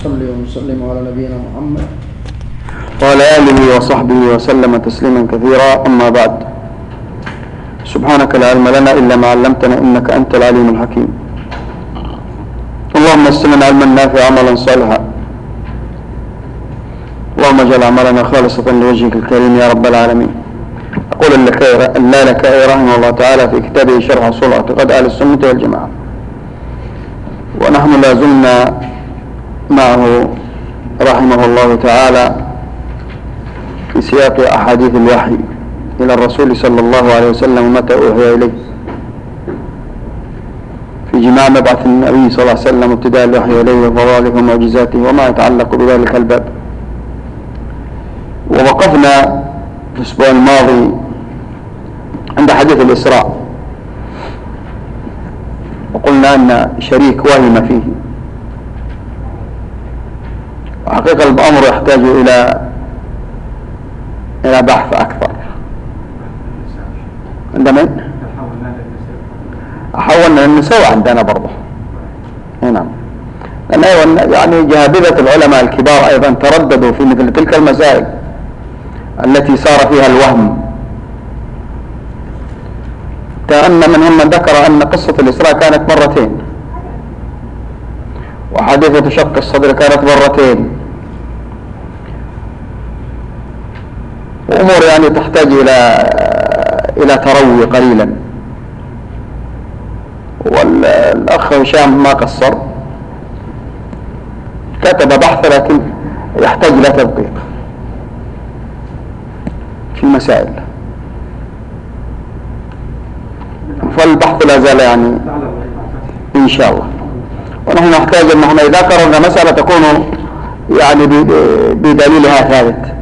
صلي وسلم على نبينا محمد وعلى آله وصحبه وسلم تسليما كثيرا. أما بعد، سبحانك لا علم لنا إلا ما علمتنا إنك أنت العليم الحكيم. اللهم استلنا علما نافعا عملا صالحا، اللهم اجعل أعمالنا خالصة لوجهك الكريم يا رب العالمين. أقول اللالكائي رحمه الله تعالى في كتابه شرح أصول اعتقاد أهل السنة والجماعة، ونحن لا زلنا معه رحمه الله تعالى في سياق أحاديث الوحي إلى الرسول صلى الله عليه وسلم متى أوحي إليه، في جماع مبعث النبي صلى الله عليه وسلم وابتداء الوحي إليه وفضائله ومعجزاته وما يتعلق بذلك الباب. ووقفنا في الأسبوع الماضي عند حديث الإسراء، وقلنا أن شريك وهم فيه، وحقيقة الأمر يحتاج إلى بحث أكثر. عندما حولنا للنساء عندنا برضه، نعم، لأن يعني جهابذة العلماء الكبار أيضا ترددوا في مثل تلك المسائل التي صار فيها الوهم، كأن منهم من ذكر أن قصة الإسراء كانت مرتين، وحادثة شق الصدر كانت مرتين، وأمور يعني تحتاج إلى تروي قليلا. والأخ هشام ما قصر، كتب بحث لكن يحتاج إلى تدقيق في مسائل، فالبحث لا زال يعني إن شاء الله. ونحن نحتاج أن احنا إذا قررنا مسألة تكون يعني بدليلها ثابت.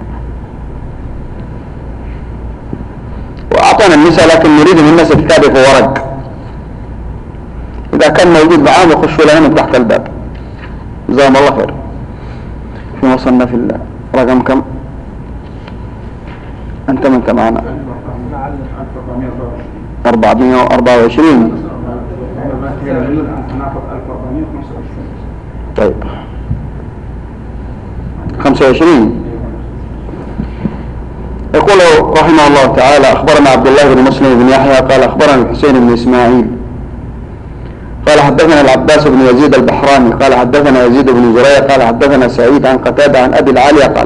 وأعطانا النساء لكن نريد من الناس كتابه ورق، إذا كان موجود معاهم يخشوا لنا من تحت الباب، جزاهم الله خير. في وصلنا في الرقم كم؟ أنت معنا 424. طيب 25. يقول رحمه الله تعالى: أخبرنا عبد الله بن مسلم بن يحيى قال أخبرنا الحسين بن إسماعيل قال حدثنا العباس بن يزيد البحراني قال حدثنا يزيد بن زريع قال حدثنا سعيد عن قتادة عن أبي العالية قال: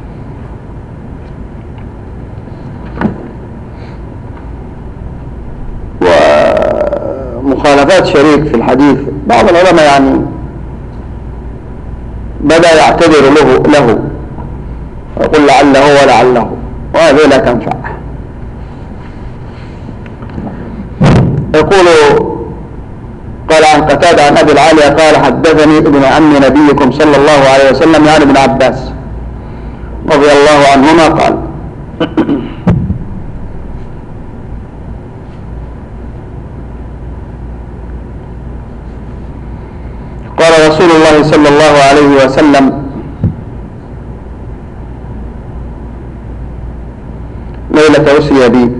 ومخالفات شريك في الحديث بعض العلماء يعني بدأ يعتذر له ويقول لعله ولعله، وهذه لا تنفع. يقول: قال عن قتادة عن أبي العالية قال حدثني ابن عم نبيكم صلى الله عليه وسلم يعني ابن عباس رضي الله عنهما قال: قال رسول الله صلى الله عليه وسلم ليلة أسري بي،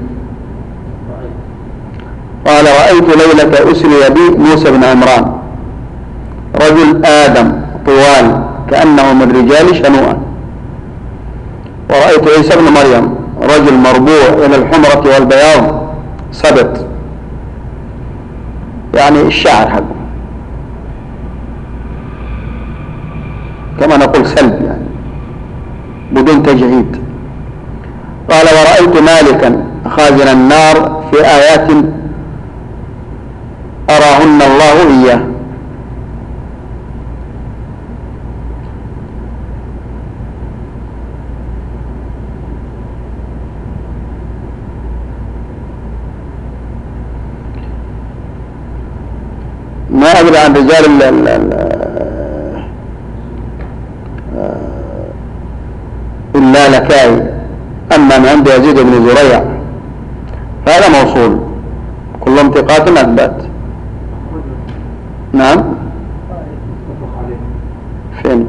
قال: رأيت ليلة أسري بي موسى بن عمران رجل آدم طوال كأنه من رجال شنوءا، ورأيت عيسى بن مريم رجل مربوع إلى الحمرة والبياض سبط، يعني الشعر حقه كما نقول سلب يعني بدون تجهيد. قال: ورأيت مالكا خازن النار في آيات أراهن الله إياه. ما أدري عن رجال اللالكائي، أما من عند يزيد بن زريع فهذا موصول، كلهم ثقات أثبات. نعم، فين؟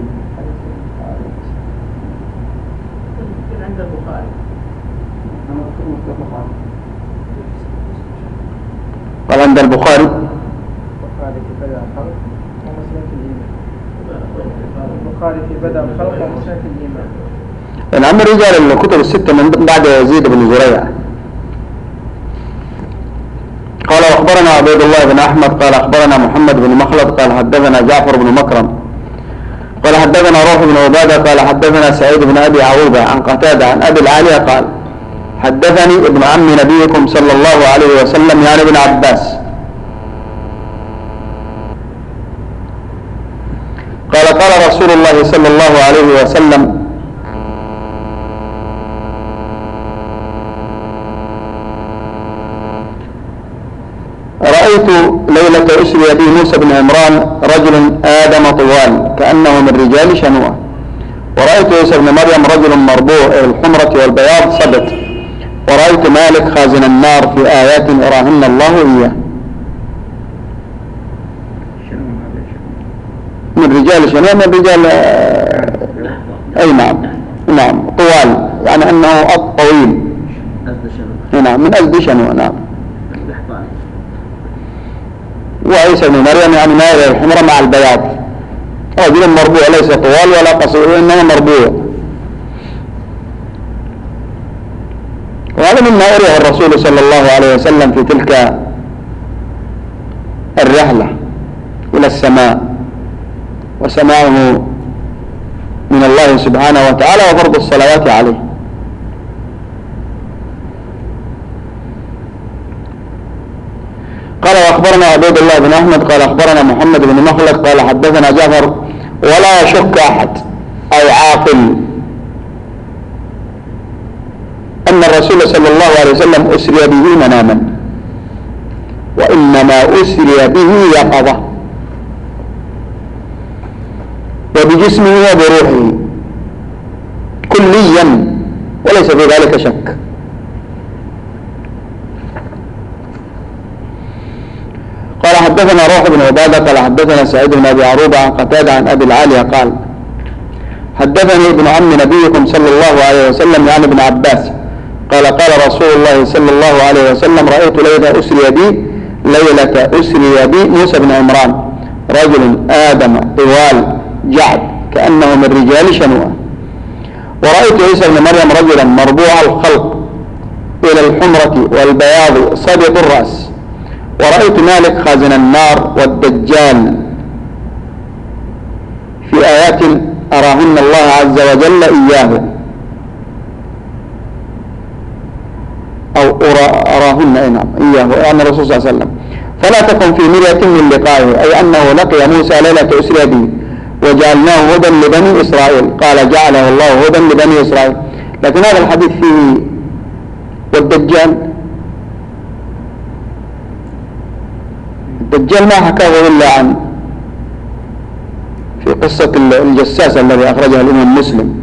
عند البخاري. قال عند البخاري. البخاري في بدء الخلق ومسنة الإيمان. نعم رجال الكتب الستة من بعد يزيد بن زريع. قال أخبرنا عبيد الله بن أحمد قال أخبرنا محمد بن مخلد قال حدثنا جعفر بن مكرم قال حدثنا روح بن عبادة قال حدثنا سعيد بن أبي عروبة عن قتادة عن أبي العالية قال حدثني ابن عم نبيكم صلى الله عليه وسلم يعني ابن عباس قال قال رسول الله صلى الله عليه وسلم رأيت ليلة أسري بي موسى بن عمران رجل آدم طوال كأنه من رجال شنوءة ورأيت عيسى بن مريم رجل مربوع الحمرة والبياض صبت ورأيت مالك خازن النار في آيات أراهن الله إياه من رجال شنوءة من رجال أي نعم طوال يعني أنه طويل نعم من أزد شنوءة نعم وعيسى بن مريم يعني مائل الحمرة مع البياض رجل مربوع ليس طوال ولا قصير إنما مربوع وهذا مما أريه الرسول صلى الله عليه وسلم في تلك الرحلة إلى السماء وسماعه من الله سبحانه وتعالى وفرض الصلوات عليه. قال وأخبرنا عبيد الله بن أحمد قال أخبرنا محمد بن مخلد قال حدثنا جعفر ولا يشك أحد أي عاقل أن الرسول صلى الله عليه وسلم أسري به مناما وإنما أسري به يقظة وبجسمه وبروحه كليا وليس في ذلك شك. قال حدثنا روح بن عبادة قال حدثنا سعيد بن أبي عروبة عن قتادة عن أبي العالية قال حدثني ابن عم نبيكم صلى الله عليه وسلم يعني ابن عباس قال قال رسول الله صلى الله عليه وسلم رأيت ليلة أسري بي موسى بن عمران رجل آدم طوال جعد كأنه من رجال شنوءة ورأيت عيسى بن مريم رجلا مربوع الخلق إلى الحمرة والبياض صبط الرأس ورأيت مالك خازن النار والدجال في آيات أراهن الله عز وجل إياه أو أراهن إياه يعني الرسول صلى الله عليه وسلم فلا تكن في مرية من لقائه أي أنه لقي موسى ليلة أسري به وجعلناه هدى لبني إسرائيل قال جعله الله هدى لبني إسرائيل لكن هذا الحديث فيه والدجال الدجال ما حكاه إلا عن في قصة الجساس الذي أخرجها الإمام مسلم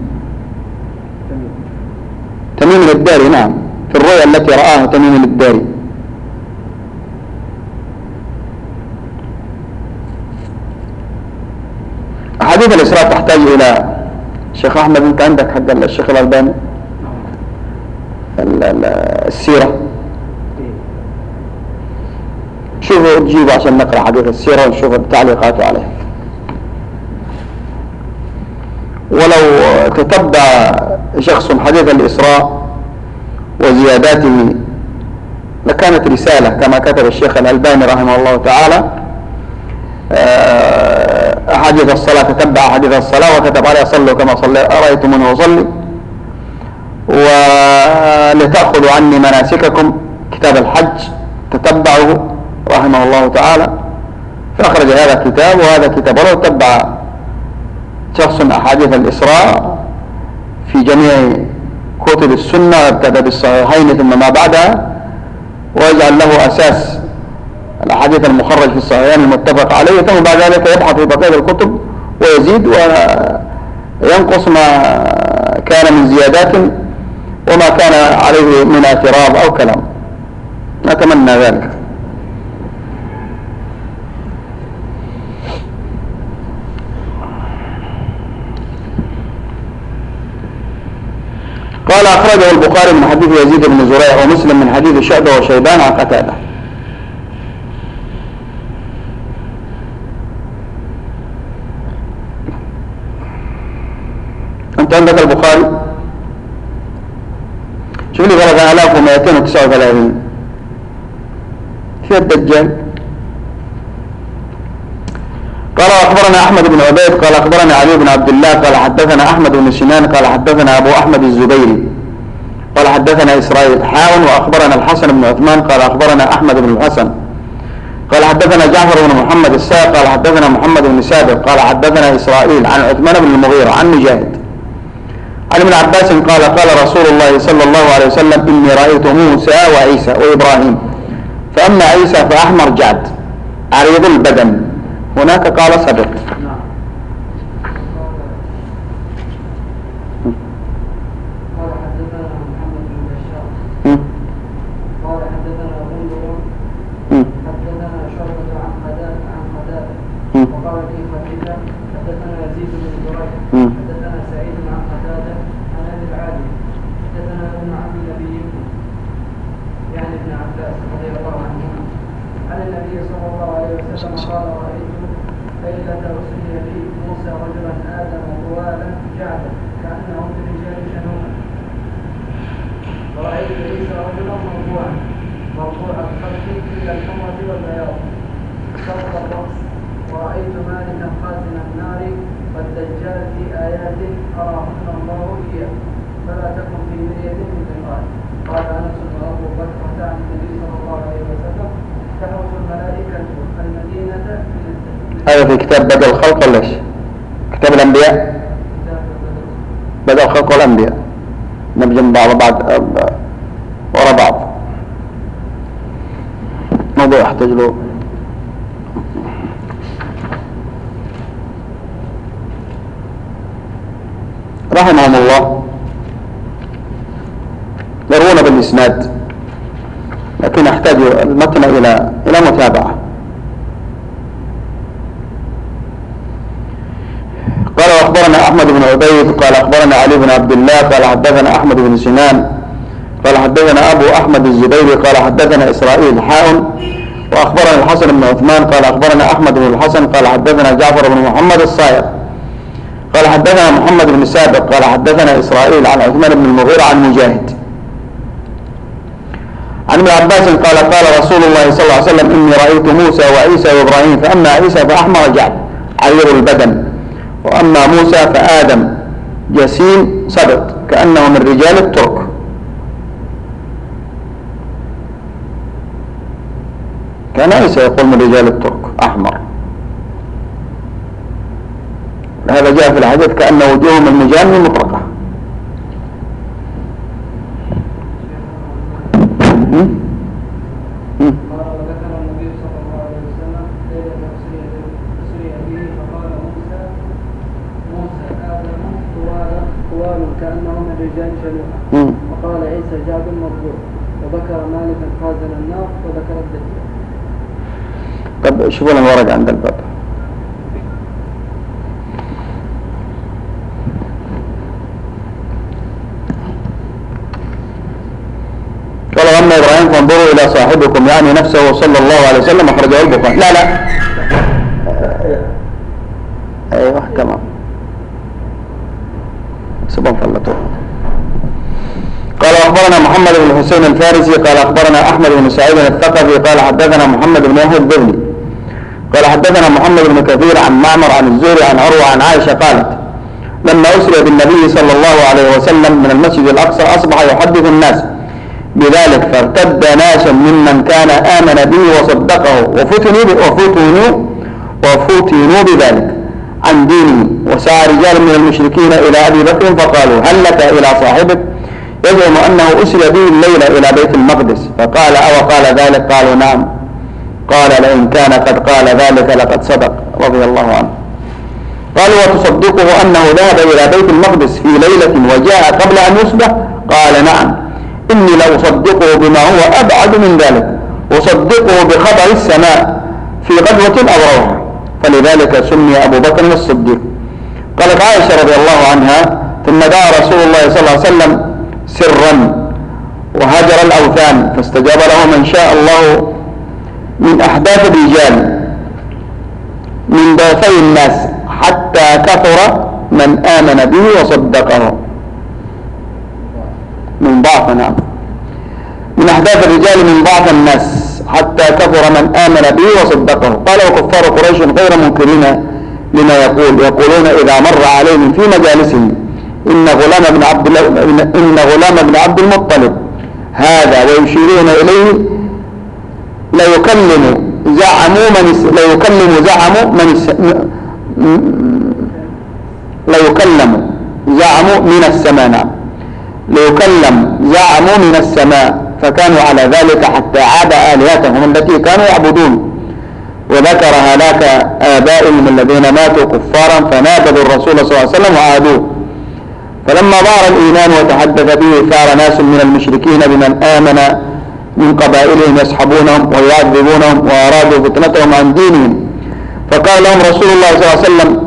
تميم الداري نعم في الرؤيا التي رآها تميم الداري أحاديث الإسراء تحتاج إلى الشيخ أحمد أنت عندك حق الشيخ الألباني السيرة شوفوا تجيبوا عشان نقرأ حديث السيرة ونشوف التعليقات عليه ولو تتبع شخص حديث الإسراء وزياداته لكانت رسالة كما كتب الشيخ الألباني رحمه الله تعالى أحاديث الصلاة تتبع أحاديث الصلاة وكتب عليها صلوا كما صلى أرأيتموني أصلي ولتأخذوا عني مناسككم كتاب الحج تتبعه رحمه الله تعالى فأخرج هذا الكتاب وهذا كتاب ولو تتبع شخص أحاديث الإسراء في جميع كتب السنة وابتدأ بالصحيحين ثم ما بعدها ويجعل له أساس الأحاديث المخرج في الصحيحين المتفق عليه ثم بعد ذلك يبحث في بقية الكتب ويزيد وينقص ما كان من زيادات وما كان عليه من اعتراض أو كلام نتمنى ذلك. قال أخرجه البخاري من حديث يزيد بن زريع ومسلم من حديث شعبة وشيبان عن قتادة. أنت عندك البخاري شوف لي 3239 في الدجال. قال أخبرنا أحمد بن عبيد قال أخبرنا علي بن عبد الله قال حدثنا أحمد بن سنان قال حدثنا أبو أحمد الزبيري قال حدثنا إسرائيل حاون وأخبرنا الحسن بن عثمان قال أخبرنا أحمد بن الحسن قال حدثنا جعفر بن محمد السائق قال حدثنا محمد بن سابق قال حدثنا إسرائيل عن عثمان بن المغيرة عن مجاهد عن ابن عباس قال قال رسول الله صلى الله عليه وسلم إني رأيت موسى وعيسى وإبراهيم فأما عيسى فأحمر جعد عريض البدن هناك قال سبق. قال حدثنا محمد بن بشار قال حدثنا غندر حدثنا شعبة عن قتادة وقال في خفيفة حدثنا يزيد بن زريع حدثنا سعيد عن قتادة عن أبي العالي حدثنا ابن عم نبيكم يعني ابن عباس رضي الله عنهما عن النبي صلى الله عليه وسلم قال رأيت ليلة أسري بي موسى رجلا آدم طوالا جعدا كأنه في رجال شنونا ورأيت عيسى رجلا مرفوعا مرفوع الخلق إلى الحمرة والبياض سوط الرأس ورأيت مالكا خازن النار والدجال في آيات أراهن الله إياه فلا تكن في مرية من لقائه. قال أنس وأبو بكر عن النبي صلى الله عليه وسلم تحوس الملائكة المدينة هذا في كتاب بدء الخلق ولا ايش؟ كتاب الأنبياء؟ بدء الخلق والأنبياء نبجم بعض ورا بعض موضوع يحتاج له رحمهم الله يروون بالإسناد لكن يحتاج المتن إلى متابعة. قال أخبرنا أحمد بن عبيد قال أخبرنا علي بن عبد الله قال حدثنا أحمد بن سنان قال حدثنا أبو أحمد الزبيري قال حدثنا إسرائيل حاون وأخبرنا الحسن بن عثمان قال أخبرنا أحمد بن الحسن قال حدثنا جعفر بن محمد الصائغ قال حدثنا محمد بن سابق قال حدثنا إسرائيل عن عثمان بن المغيرة عن مجاهد عن ابن عباس قال قال رسول الله صلى الله عليه وسلم إني رأيت موسى وعيسى وإبراهيم فأما عيسى فأحمر جعد عريض البدن وأما موسى فآدم جسيم صبط كأنه من رجال الترك. كان عيسى يقول من رجال الترك أحمر. هذا جاء في الحديث كأن وجوههم المجان المطرقة. كأنه من رجال شنوءة وقال عيسى جعد مضبوط وذكر مالكا خازن النار وذكر الدجال. طب شوفوا لنا ورقة عند الباب. قال أما إبراهيم فانظروا إلى صاحبكم يعني نفسه صلى الله عليه وسلم أخرجه البخاري. لا أيوه تمام سبحان الله. قال أخبرنا محمد بن حسين الفارسي قال أخبرنا أحمد بن سعيد الثقفي قال حدثنا محمد بن يحيى الذهلي قال حدثنا محمد بن كثير عن معمر عن الزهري عن عروة عن عائشة قالت لما أسري بالنبي صلى الله عليه وسلم من المسجد الأقصى أصبح يحدث الناس بذلك فارتد ناس ممن كان آمن به وصدقه وفتنوا بذلك عن دينه وسعى رجال من المشركين إلى أبي بكر فقالوا هل لك إلى صاحبك يزعم أنه أسري به الليلة إلى بيت المقدس فقال أو قال ذلك قالوا نعم قال لئن كان قد قال ذلك لقد صدق رضي الله عنه. قالوا وتصدقه أنه ذهب إلى بيت المقدس في ليلة وجاء قبل أن يصبح قال نعم إني لأصدقه بما هو أبعد من ذلك أصدقه بخبر السماء في غدوة أو روحة فلذلك سمي أبو بكر الصديق. قالت عائشة رضي الله عنها ثم دعا رسول الله صلى الله عليه وسلم سرا وهجر الأوثان فاستجاب له من شاء الله من أحداث الرجال من ضعفي الناس حتى كثر من آمن به وصدقه. من ضعف، نعم، من أحداث الرجال من ضعف الناس حتى كثر من آمن به وصدقه. قال وكفار قريش غير منكرين لما يقولون إذا مر عليهم في مجالسهم إن غلام بن عبد المطلب هذا، ويشيرون إليه ليكلم زعموا من السماء، فكانوا على ذلك حتى عاد آلهتهم التي كانوا يعبدون، وذكر هلاك آبائهم الذين ماتوا كفارا فنابذوا الرسول صلى الله عليه وسلم وعادوه. فلما ظهر الإيمان وتحدث به ثار ناس من المشركين بمن آمن من قبائلهم يسحبونهم ويعذبونهم وأرادوا فتنتهم عن دينهم، فقال لهم رسول الله صلى الله عليه وسلم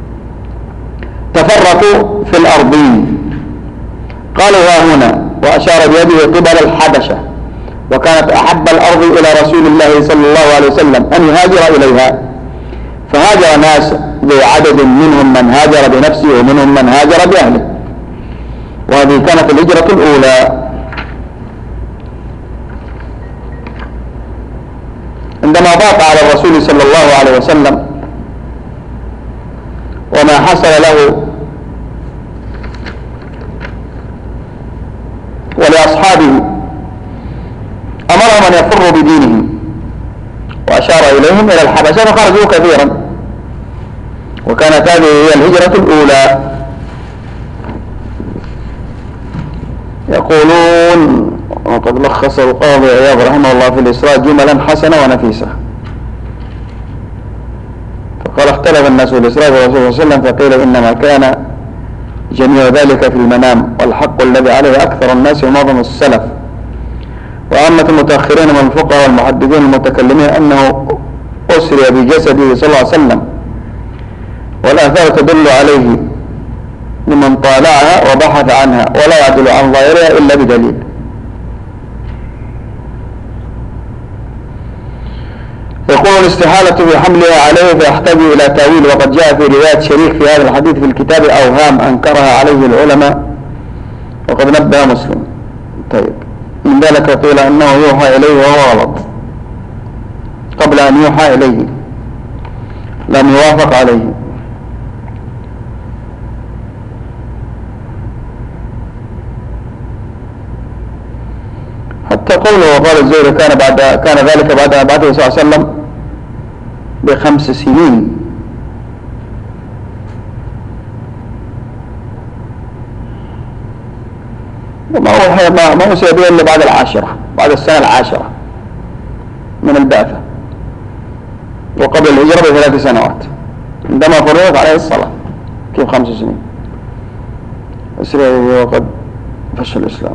تفرقوا في الأرضين. قالوا ها هنا، وأشار بيده قبل الحبشة، وكانت أحب الأرض إلى رسول الله صلى الله عليه وسلم أن يهاجر إليها، فهاجر ناس ذو عدد، منهم من هاجر بنفسه ومنهم من هاجر بأهله، وهذه كانت الهجرة الأولى. عندما ضاق على الرسول صلى الله عليه وسلم وما حصل له ولأصحابه أمرهم أن يفروا بدينهم، وأشار إليهم إلى الحبشة فخرجوا كثيرا، وكانت هذه هي الهجرة الأولى. يقولون وقد لخص القاضي عياض رحمه الله في الإسراء جملا حسنة ونفيسة، فقال اختلف الناس في الإسراء بالرسول صلى الله عليه وسلم، فقيل إنما كان جميع ذلك في المنام، والحق الذي عليه أكثر الناس ومعظم السلف وعامة المتأخرين من الفقهاء والمحدثين المتكلمين أنه أسري بجسده صلى الله عليه وسلم، والآثار تدل عليه لمن طالعها وبحث عنها، ولا يعدل عن ظاهرها إلا بدليل. يقول الاستحالة بحملها عليه فيحتاج إلى تأويل، وقد جاء في رواية شريك في هذا الحديث في الكتاب أوهام أنكرها عليه العلماء، وقد نبه مسلم. طيب، من ذلك قيل أنه يوحى إليه وهو غلط، قبل أن يوحى إليه لم يوافق عليه. حتى قوله وقال الزهري كان ذلك بعد بعثه صلى الله عليه وسلم ب5 سنين، ما أوصي به إلا بعد بعد السنة 10 من البعثة، وقبل الهجرة ب3 سنوات عندما فرضت عليه الصلاة. كيف 5 سنين؟ أسرع وقد فشل الإسلام.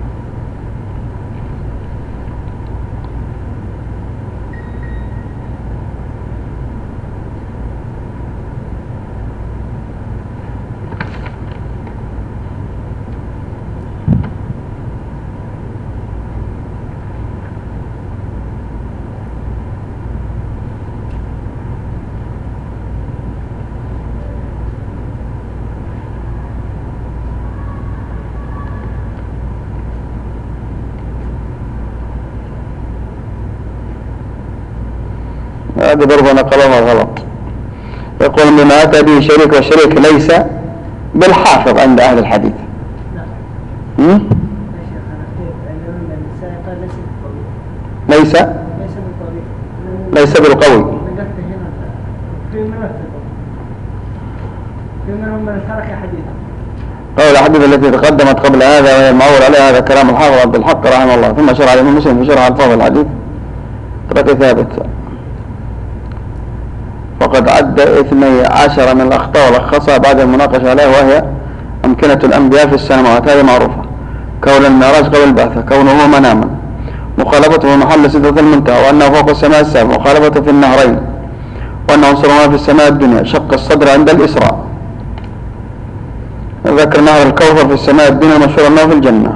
هذا برضه نقلها غلط. يقول بما أتى به شريك، والشريك ليس بالحافظ عند أهل الحديث. ليس بالقوي. قول الحديث التي تقدمت قبل هذا وهي المعول عليها، هذا كلام الحافظ عبد الحق رحمه الله. ثم شرع الإمام مسلم في شرح ألفاظ الحديث ترك ثابت، وقد عد 12 من الأخطاء ولخصها بعد المناقشة عليها، وهي أمكنة الأنبياء في السماوات، هذه معروفة، كون المعراج قبل البعثة، كونه مناما، مخالفته في محل سدرة المنتهى، وأنه فوق السماء السابعة، مخالفته في النهرين، وأنه صرما في السماء الدنيا، شق الصدر عند الإسراء، ذكر نهر الكوثر في السماء الدنيا مشهور أنه في الجنة،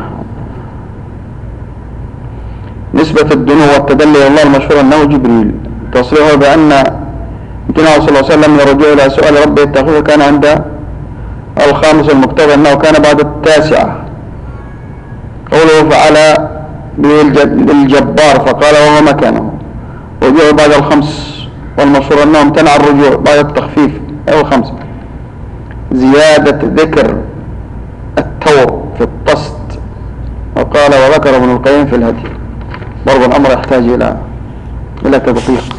نسبة الدنو والتدلي إلى الله المشهور أنه جبريل، تصريحه بأن امتناعه صلى الله عليه وسلم من الرجوع إلى سؤال ربه التخفيف كان عند الخامس المقتضى أنه كان بعد التاسعة. قوله فعل بالجبار فقال وهو مكانه، وجوه بعد الخمس، والمشهور أنه امتنع الرجوع بعد التخفيف أو الخمس. زيادة ذكر التور في الطست، وقال وذكر ابن القيم في الهدي. برضو الأمر يحتاج إلى تدقيق.